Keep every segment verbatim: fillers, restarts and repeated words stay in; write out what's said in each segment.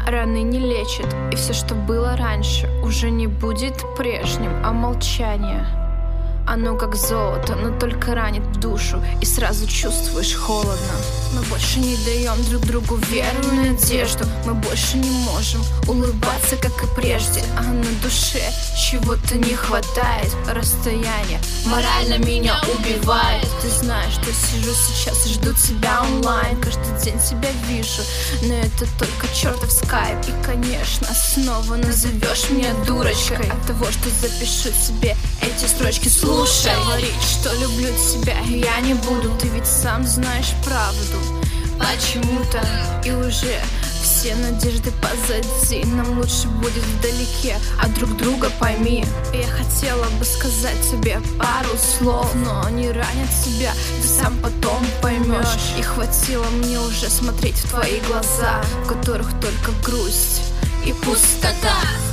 раны не лечит, и все, что было раньше, уже не будет прежним, а молчание. Оно как золото, но только ранит в душу, и сразу чувствуешь холодно. Мы больше не даем друг другу веру и надежду. Мы больше не можем улыбаться, как и прежде. А на душе чего-то не хватает. Расстояние морально меня убивает. Ты знаешь, что сижу сейчас и жду тебя онлайн. Каждый день тебя вижу, но это только чертов скайп. И, конечно, снова назовешь меня дурочкой от того, что запишу себе эти строчки. Слушай, говорить, что люблю тебя я не буду. Ты ведь сам знаешь правду. Почему-то и уже все надежды позади. Нам лучше будет вдалеке, а друг друга пойми. Я хотела бы сказать тебе пару слов, но они ранят тебя, ты сам потом поймешь. И хватило мне уже смотреть в твои глаза, в которых только грусть и пустота.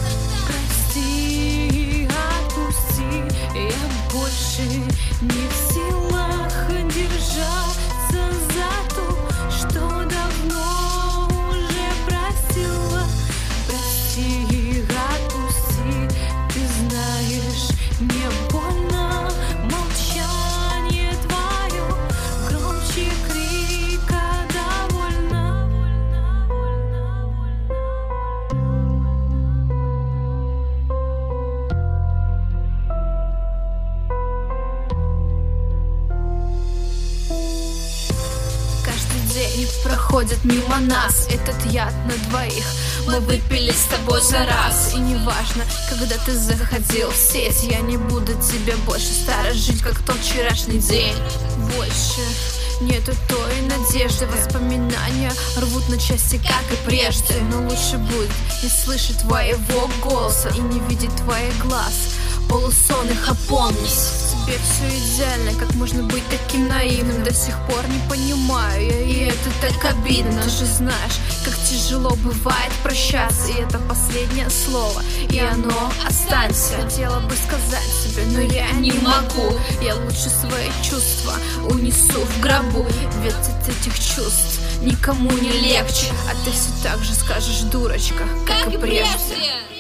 Прости, отпусти, я больше не в силах держаться за то, что давно уже просила. Прости, отпусти, ты знаешь, мне больно. Молчание твое громче крика довольно. День проходит мимо нас, этот яд на двоих мы выпили с тобой за раз. И неважно, когда ты заходил в сеть, я не буду тебе больше сторожить, как тот вчерашний день. Больше нету той надежды, воспоминания рвут на части, как и прежде. Но лучше будет не слышать твоего голоса и не видеть твоих глаз полусонных, опомнись. Тебе все идеально, как можно быть таким наивным? До сих пор не понимаю я, и это так обидно. Ты же знаешь, как тяжело бывает прощаться, и это последнее слово, и оно останься. Хотела бы сказать тебе, но я не могу. Я лучше свои чувства унесу в гробу, ведь от этих чувств никому не легче. А ты все так же скажешь, дурочка, как, как и прежде.